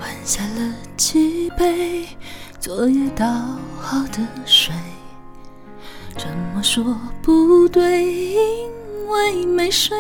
灌下了几杯昨夜倒好的水，怎么说不对，因为没睡，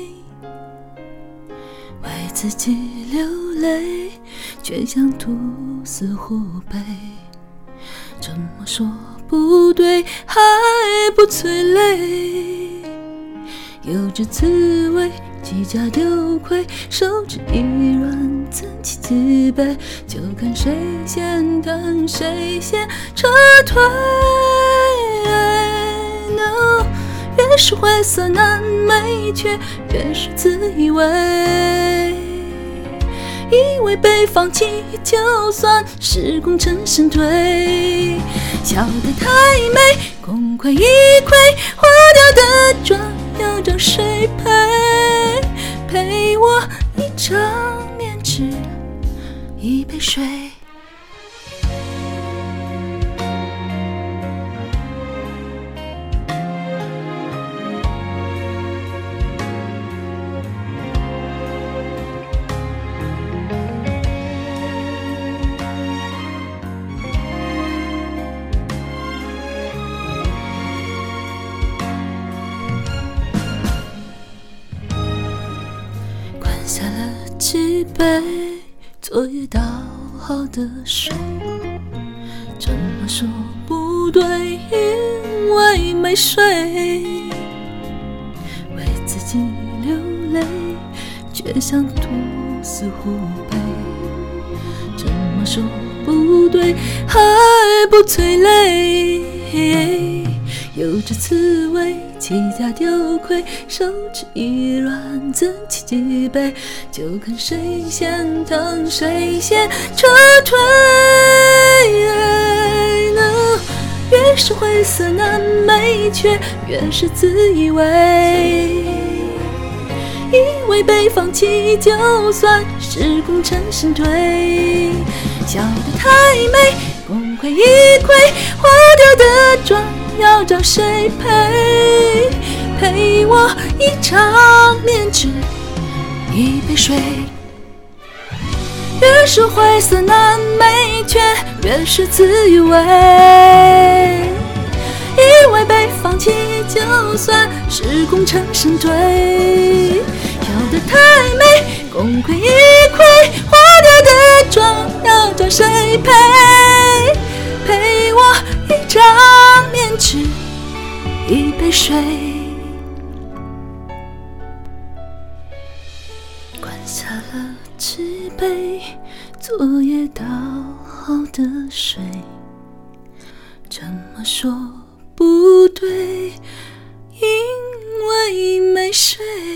为自己流泪，却想吐死湖北。怎么说不对，还不催泪，有着滋味，几家丢盔，手指一软，怎起几杯，就看谁先疼，谁先撤退。No， 越是晦涩难美，却越是自以为，以为被放弃，就算是功成身退。笑得太美，功亏一篑，花掉的妆要找谁陪？陪我一张面纸，一杯水。下了几杯昨夜倒好的水，怎么说不对，因为没睡，为自己流泪，却想吐死湖北。怎么说不对，还不催泪，有着滋味，几家丢盔，手指一软，怎起几杯，就看谁先疼，谁先撤退。越是晦涩难美，却越是自以为，以为被放弃，就算是功成身退。笑得太美，功亏一篑，花掉的妆要找谁陪？陪我一张面纸，一杯水。越是晦涩难美，却越是自以为，以为被放弃，就算是功成身退。笑得太美，功亏一篑，花掉的妆要找谁陪？陪我一张面纸，一杯水。灌下了几杯昨夜倒好的水，怎么说不对，因为没睡。